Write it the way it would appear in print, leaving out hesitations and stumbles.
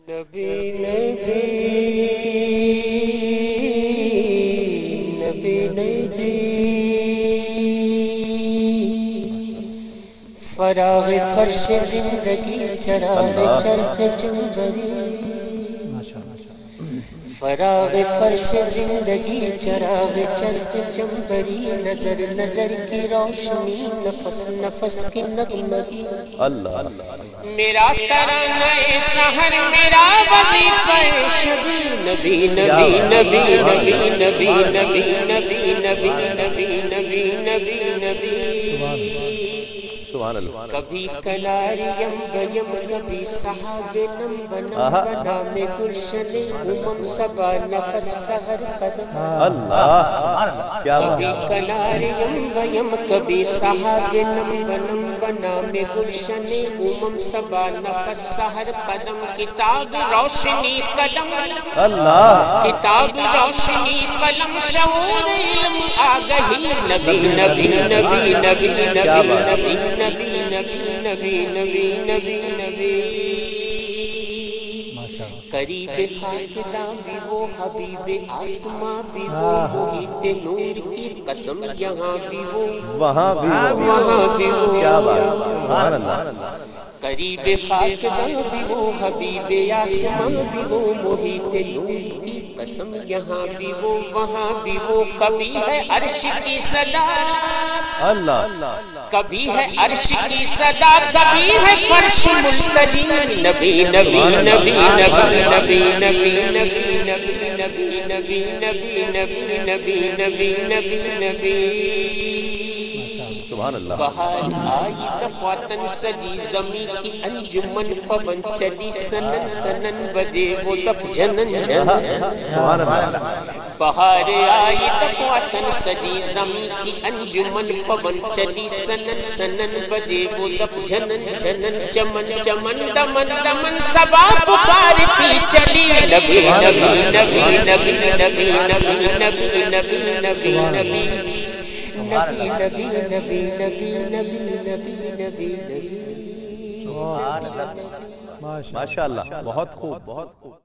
نبی نبی نبی نبی فراغ فرش زندگی چراغ چرچ چنبری فراغ فرش زندگی چراغ چرچ چنبری نظر نظر کی روشنی نفس نفس کی نغمگی اللہ میرا ترانہ سحر میرا وظیفہ شبی نبی نبی نبی نبی نبی نبی نبی نبی نبی نبی نبی نبی کبھی کلاریم بیم کبھی صحاب نم بنم بنام گلشن امم سبا نفس سحر قدم کبھی کلاریم بیم کبھی صحاب نم بنم بنام گلشن امم سبا نفس سحر قدم کتاب روشنی قلم کتاب روشنی قلم شعور علم آگہی نبی نبی نبی نبی نبی نبی نبی نبی نبی نبی نبی نبی قریب خاکداں بھی وہ حبیب آسماں بھی وہ محیط نور کی قسم یہاں بھی وہ وہاں بھی وہ قریب خاکداں بھی وہ حبیب آسماں بھی وہ محیط نور کی قسم یہاں بھی وہ وہاں بھی وہ کبھی ہے عرش کی صدا اللہ کبھی ہے عرش کی صدا کبھی ہے فرش ملتجی نبی نبی نبی نبی نبی نبی نبی نبی نبی نبی نبی نبی نبی نبی نبی نبی بہار آئی دفاتن سجی زمین کی انجمن پون چلی سنن سنن بجے وہ دف جنن جنن بہار آئی دفاتن سجی زمین کی انجمن پون چلی سنن سنن بجے وہ دف جنن جنن چمن چمن دمن دمن سبا پکارتی چلی نبی نبی نبی نبی نبی نبی نبی نبی نبی نبی نبی نبی نبی نبی نبی نبی نبی نبی ماشاءاللہ بہت خوب بہت خوب